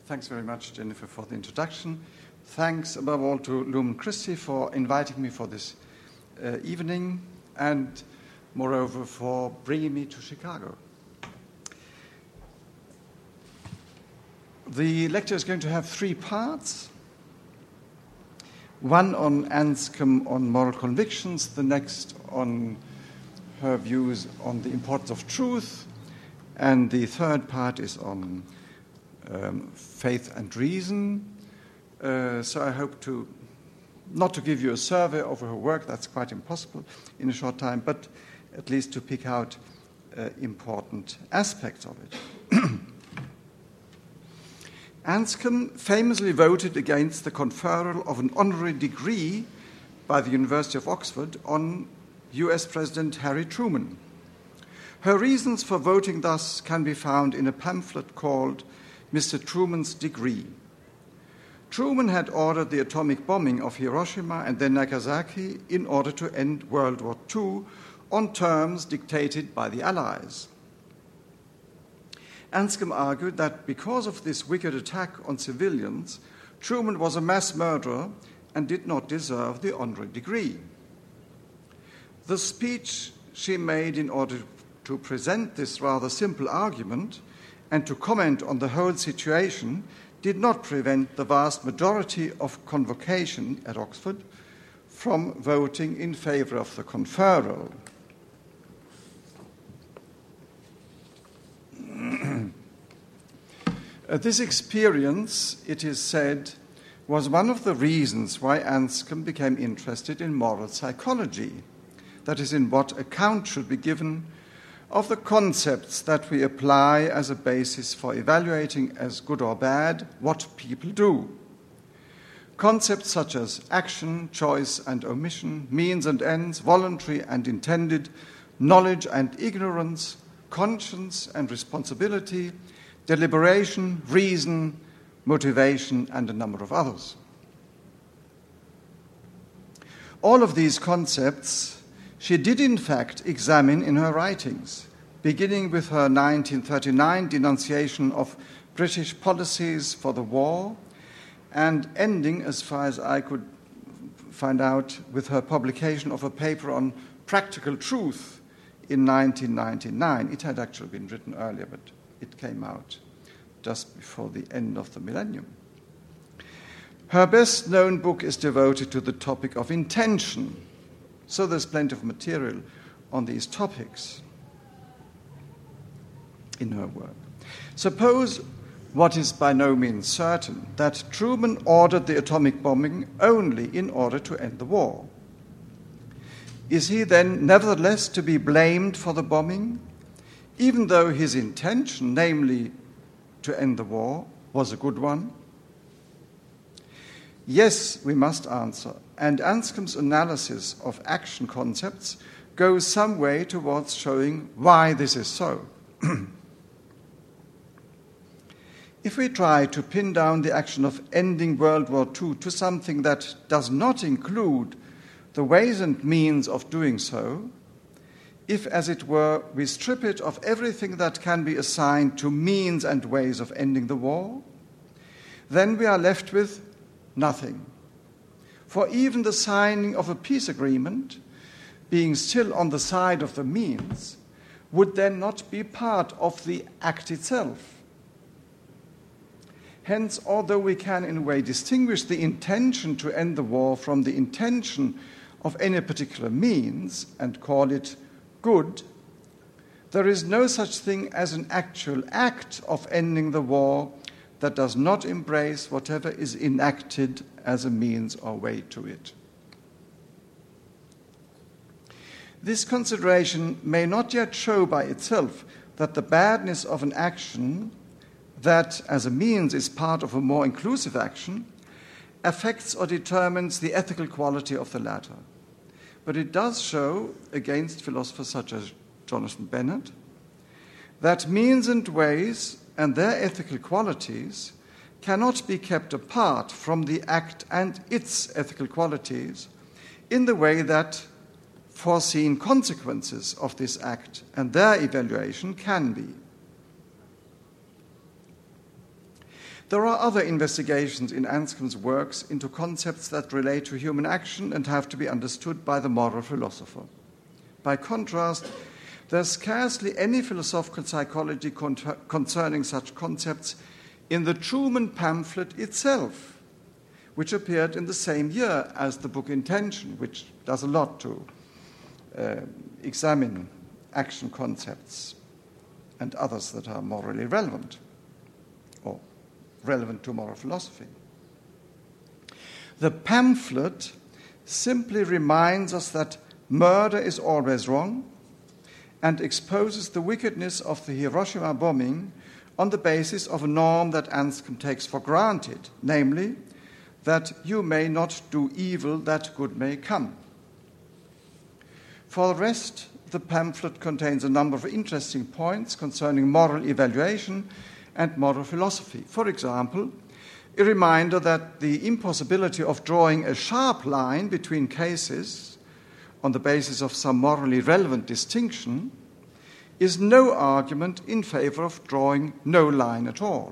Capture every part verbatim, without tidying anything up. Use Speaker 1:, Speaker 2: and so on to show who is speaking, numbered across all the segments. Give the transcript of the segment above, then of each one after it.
Speaker 1: Thanks very much, Jennifer, for the introduction. Thanks above all to Lumen Christi for inviting me for this uh, evening and moreover for bringing me to Chicago. The lecture is going to have three parts. One on Anscombe on moral convictions, the next on her views on the importance of truth, and the third part is on um, faith and reason. Uh, so I hope to not to give you a survey of her work, that's quite impossible in a short time, but at least to pick out uh, important aspects of it. Anscombe famously voted against the conferral of an honorary degree by the University of Oxford on U S President Harry Truman. Her reasons for voting thus can be found in a pamphlet called Mister Truman's Degree. Truman had ordered the atomic bombing of Hiroshima and then Nagasaki in order to end World War Two on terms dictated by the Allies. Anscombe argued that because of this wicked attack on civilians, Truman was a mass murderer and did not deserve the honorary degree. The speech she made in order to present this rather simple argument and to comment on the whole situation did not prevent the vast majority of convocation at Oxford from voting in favor of the conferral. Uh, this experience, it is said, was one of the reasons why Anscombe became interested in moral psychology, that is, in what account should be given of the concepts that we apply as a basis for evaluating as good or bad what people do. Concepts such as action, choice and omission, means and ends, voluntary and intended, knowledge and ignorance, conscience and responsibility, deliberation, reason, motivation, and a number of others. All of these concepts she did in fact examine in her writings, beginning with her nineteen thirty-nine denunciation of British policies for the war and ending, as far as I could find out, with her publication of a paper on practical truth in nineteen ninety-nine. It had actually been written earlier, but it came out just before the end of the millennium. Her best-known book is devoted to the topic of intention, so there's plenty of material on these topics in her work. Suppose, what is by no means certain, that Truman ordered the atomic bombing only in order to end the war. Is he then nevertheless to be blamed for the bombing, even though his intention, namely to end the war, was a good one? Yes, we must answer, and Anscombe's analysis of action concepts goes some way towards showing why this is so. If we try to pin down the action of ending World War Two to something that does not include the ways and means of doing so, if, as it were, we strip it of everything that can be assigned to means and ways of ending the war, then we are left with nothing. For even the signing of a peace agreement, being still on the side of the means, would then not be part of the act itself. Hence, although we can in a way distinguish the intention to end the war from the intention of any particular means and call it good, there is no such thing as an actual act of ending the war that does not embrace whatever is enacted as a means or way to it. This consideration may not yet show by itself that the badness of an action that as a means is part of a more inclusive action affects or determines the ethical quality of the latter. But it does show, against philosophers such as Jonathan Bennett, that means and ways and their ethical qualities cannot be kept apart from the act and its ethical qualities in the way that foreseen consequences of this act and their evaluation can be. There are other investigations in Anscombe's works into concepts that relate to human action and have to be understood by the moral philosopher. By contrast, there's scarcely any philosophical psychology con- concerning such concepts in the Truman pamphlet itself, which appeared in the same year as the book Intention, which does a lot to uh, examine action concepts and others that are morally relevant or relevant to moral philosophy. The pamphlet simply reminds us that murder is always wrong and exposes the wickedness of the Hiroshima bombing on the basis of a norm that Anscombe takes for granted, namely, that you may not do evil that good may come. For the rest, the pamphlet contains a number of interesting points concerning moral evaluation and moral philosophy. For example, a reminder that the impossibility of drawing a sharp line between cases on the basis of some morally relevant distinction is no argument in favor of drawing no line at all.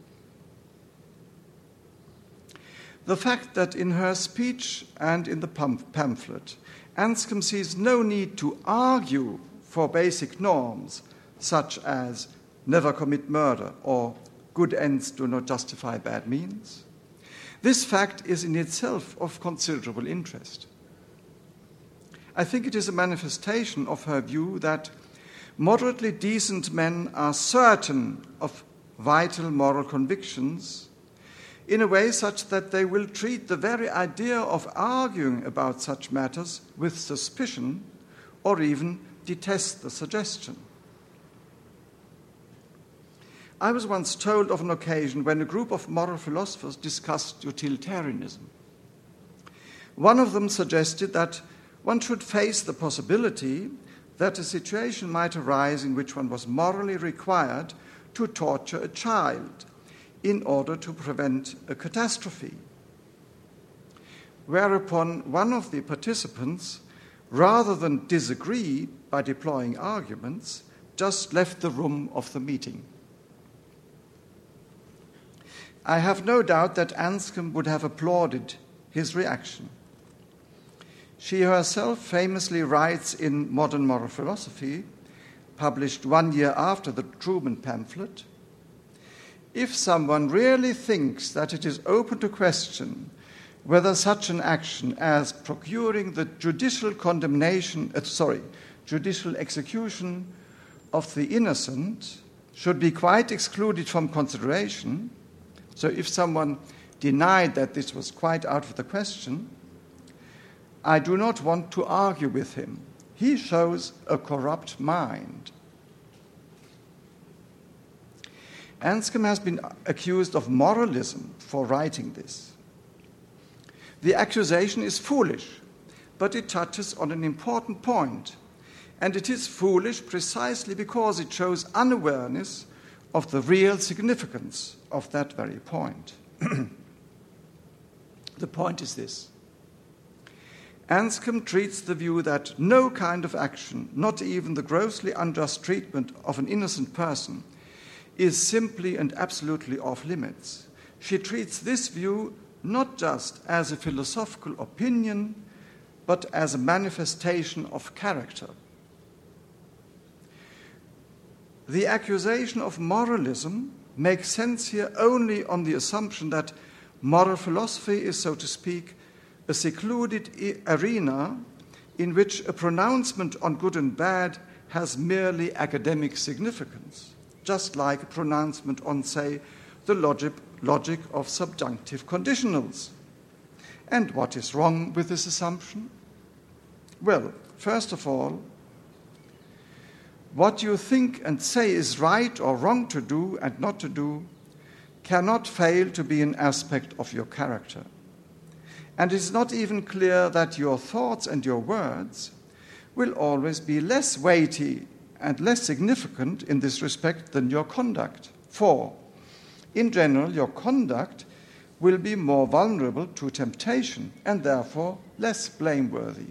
Speaker 1: The fact that in her speech and in the pamphlet, Anscombe sees no need to argue for basic norms such as never commit murder or good ends do not justify bad means, this fact is in itself of considerable interest. I think it is a manifestation of her view that moderately decent men are certain of vital moral convictions in a way such that they will treat the very idea of arguing about such matters with suspicion or even detest the suggestion. I was once told of an occasion when a group of moral philosophers discussed utilitarianism. One of them suggested that one should face the possibility that a situation might arise in which one was morally required to torture a child in order to prevent a catastrophe. Whereupon one of the participants, rather than disagree by deploying arguments, just left the room of the meeting. I have no doubt that Anscombe would have applauded his reaction. She herself famously writes in Modern Moral Philosophy, published one year after the Truman pamphlet, if someone really thinks that it is open to question whether such an action as procuring the judicial condemnation, uh, sorry, judicial execution of the innocent should be quite excluded from consideration, so if someone denied that this was quite out of the question, I do not want to argue with him. He shows a corrupt mind. Anscombe has been accused of moralism for writing this. The accusation is foolish, but it touches on an important point, and it is foolish precisely because it shows unawareness of the real significance of that very point. The point is this. Anscombe treats the view that no kind of action, not even the grossly unjust treatment of an innocent person, is simply and absolutely off limits. She treats this view not just as a philosophical opinion, but as a manifestation of character. The accusation of moralism makes sense here only on the assumption that moral philosophy is, so to speak, a secluded arena in which a pronouncement on good and bad has merely academic significance, just like a pronouncement on, say, the logic, logic of subjunctive conditionals. And what is wrong with this assumption? Well, first of all, what you think and say is right or wrong to do and not to do cannot fail to be an aspect of your character. And it is not even clear that your thoughts and your words will always be less weighty and less significant in this respect than your conduct. For, in general, your conduct will be more vulnerable to temptation and therefore less blameworthy.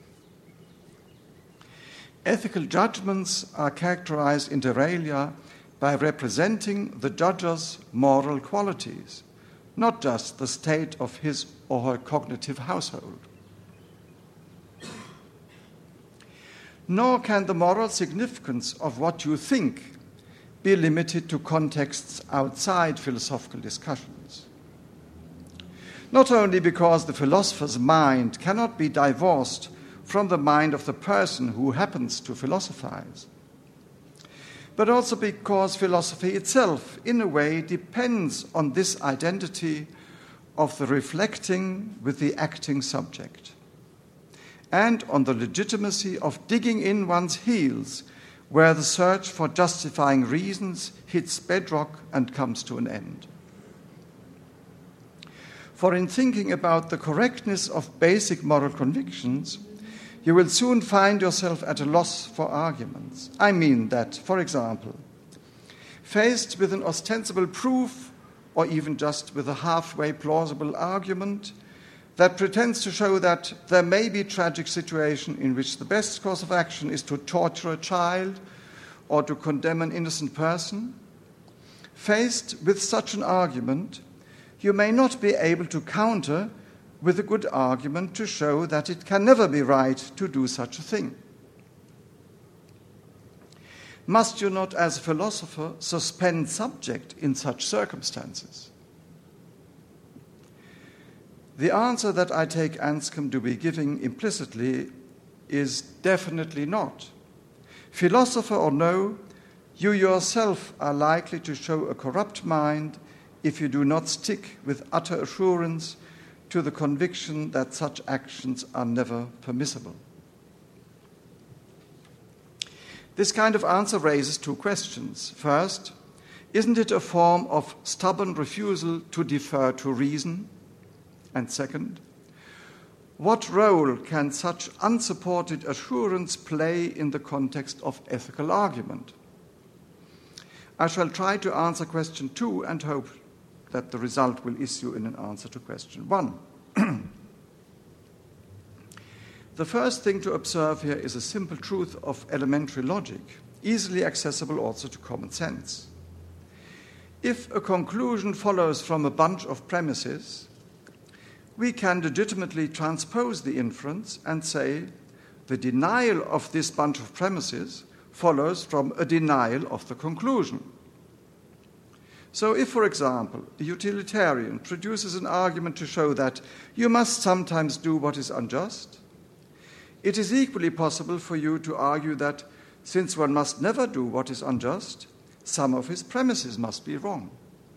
Speaker 1: Ethical judgments are characterized inter alia by representing the judge's moral qualities, not just the state of his or her cognitive household. Nor can the moral significance of what you think be limited to contexts outside philosophical discussions. Not only because the philosopher's mind cannot be divorced from the mind of the person who happens to philosophize, but also because philosophy itself, in a way, depends on this identity of the reflecting with the acting subject, and on the legitimacy of digging in one's heels where the search for justifying reasons hits bedrock and comes to an end. For in thinking about the correctness of basic moral convictions, you will soon find yourself at a loss for arguments. I mean that, for example, faced with an ostensible proof or even just with a halfway plausible argument that pretends to show that there may be a tragic situation in which the best course of action is to torture a child or to condemn an innocent person, faced with such an argument, you may not be able to counter with a good argument to show that it can never be right to do such a thing. Must you not, as a philosopher, suspend subject in such circumstances? The answer that I take Anscombe to be giving implicitly is definitely not. Philosopher or no, you yourself are likely to show a corrupt mind if you do not stick with utter assurance to the conviction that such actions are never permissible. This kind of answer raises two questions. First, isn't it a form of stubborn refusal to defer to reason? And second, what role can such unsupported assurance play in the context of ethical argument? I shall try to answer question two and hope that the result will issue in an answer to question one. The first thing to observe here is a simple truth of elementary logic, easily accessible also to common sense. If a conclusion follows from a bunch of premises, we can legitimately transpose the inference and say the denial of this bunch of premises follows from a denial of the conclusion. So if, for example, a utilitarian produces an argument to show that you must sometimes do what is unjust, it is equally possible for you to argue that since one must never do what is unjust, some of his premises must be wrong.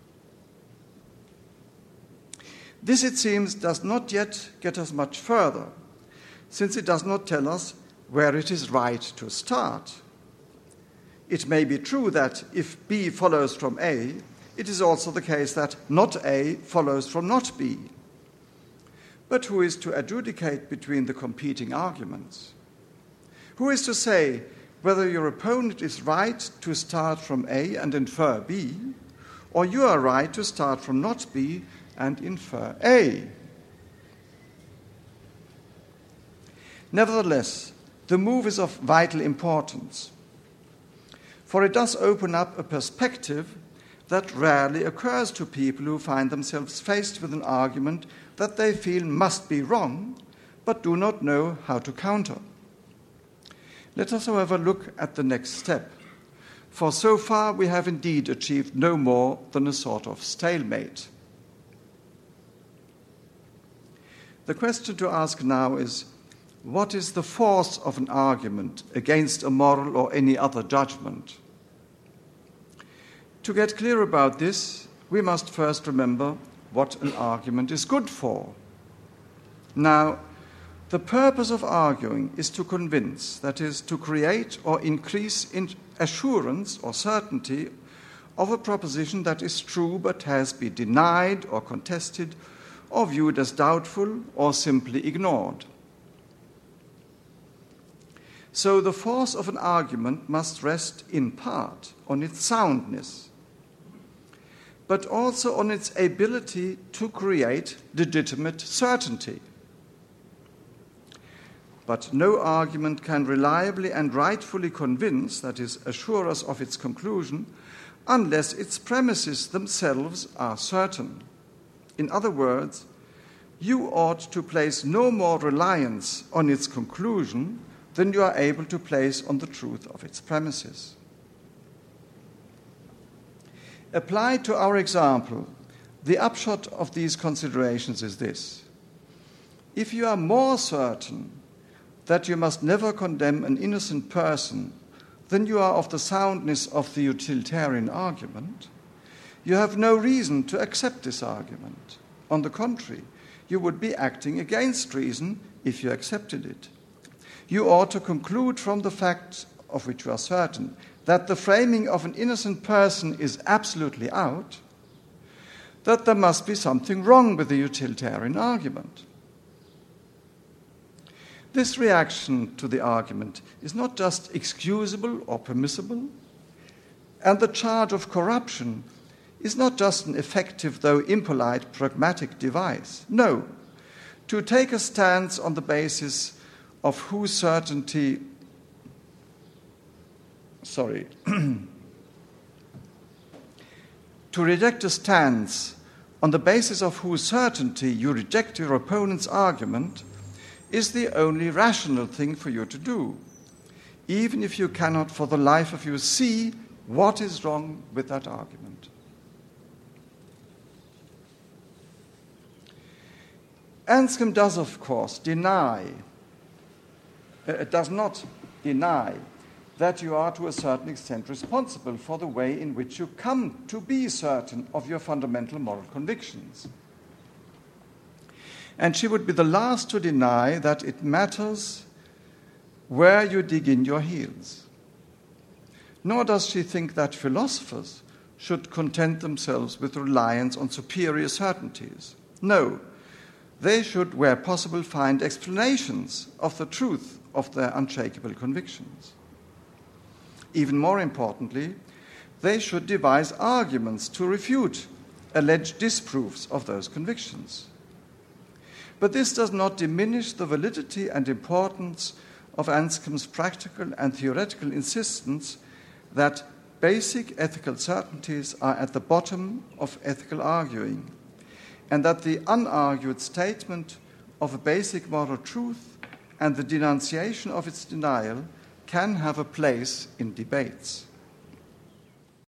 Speaker 1: This, it seems, does not yet get us much further, since it does not tell us where it is right to start. It may be true that if B follows from A, it is also the case that not A follows from not B. But who is to adjudicate between the competing arguments? Who is to say whether your opponent is right to start from A and infer B, or you are right to start from not B and infer A? Nevertheless, the move is of vital importance, for it does open up a perspective that rarely occurs to people who find themselves faced with an argument that they feel must be wrong, but do not know how to counter. Let us, however, look at the next step, for so far we have indeed achieved no more than a sort of stalemate. The question to ask now is, what is the force of an argument against a moral or any other judgment? To get clear about this, we must first remember what an argument is good for. Now, the purpose of arguing is to convince, that is, to create or increase in assurance or certainty of a proposition that is true but has been denied or contested or viewed as doubtful or simply ignored. So the force of an argument must rest in part on its soundness, but also on its ability to create legitimate certainty. But no argument can reliably and rightfully convince, that is, assure us of its conclusion, unless its premises themselves are certain. In other words, you ought to place no more reliance on its conclusion than you are able to place on the truth of its premises. Applied to our example, the upshot of these considerations is this. If you are more certain that you must never condemn an innocent person than you are of the soundness of the utilitarian argument, you have no reason to accept this argument. On the contrary, you would be acting against reason if you accepted it. You ought to conclude from the fact of which you are certain that the framing of an innocent person is absolutely out, that there must be something wrong with the utilitarian argument. This reaction to the argument is not just excusable or permissible, and the charge of corruption is not just an effective, though impolite, pragmatic device. No, to take a stance on the basis of whose certainty, sorry, to reject a stance on the basis of whose certainty you reject your opponent's argument is the only rational thing for you to do, even if you cannot for the life of you see what is wrong with that argument. Anscombe does, of course, deny, uh, does not deny that you are to a certain extent responsible for the way in which you come to be certain of your fundamental moral convictions. And she would be the last to deny that it matters where you dig in your heels. Nor does she think that philosophers should content themselves with reliance on superior certainties. No, they should, where possible, find explanations of the truth of their unshakable convictions. Even more importantly, they should devise arguments to refute alleged disproofs of those convictions. But this does not diminish the validity and importance of Anscombe's practical and theoretical insistence that basic ethical certainties are at the bottom of ethical arguing, and that the unargued statement of a basic moral truth and the denunciation of its denial can have a place in debates.